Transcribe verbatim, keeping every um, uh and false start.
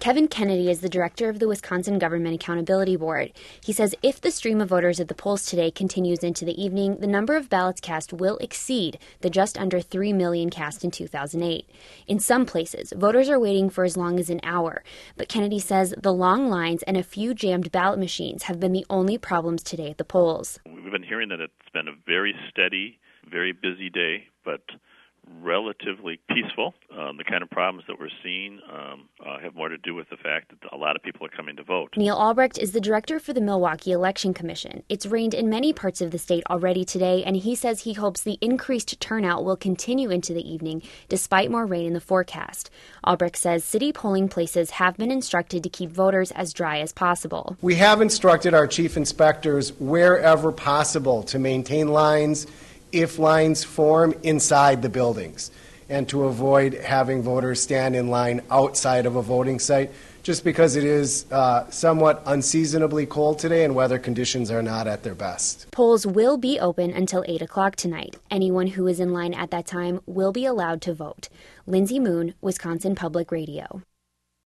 Kevin Kennedy is the director of the Wisconsin Government Accountability Board. He says if the stream of voters at the polls today continues into the evening, the number of ballots cast will exceed the just under three million cast in two thousand eight. In some places, voters are waiting for as long as an hour, but Kennedy says the long lines and a few jammed ballot machines have been the only problems today at the polls. We've been hearing that it's been a very steady, very busy day, but relatively peaceful. Um, the kind of problems that we're seeing um, uh, have more to do with the fact that a lot of people are coming to vote. Neil Albrecht is the director for the Milwaukee Election Commission. It's rained in many parts of the state already today, and he says he hopes the increased turnout will continue into the evening despite more rain in the forecast. Albrecht says city polling places have been instructed to keep voters as dry as possible. We have instructed our chief inspectors wherever possible to maintain lines if lines form inside the buildings, and to avoid having voters stand in line outside of a voting site, just because it is uh, somewhat unseasonably cold today and weather conditions are not at their best. Polls will be open until eight o'clock tonight. Anyone who is in line at that time will be allowed to vote. Lindsay Moon, Wisconsin Public Radio.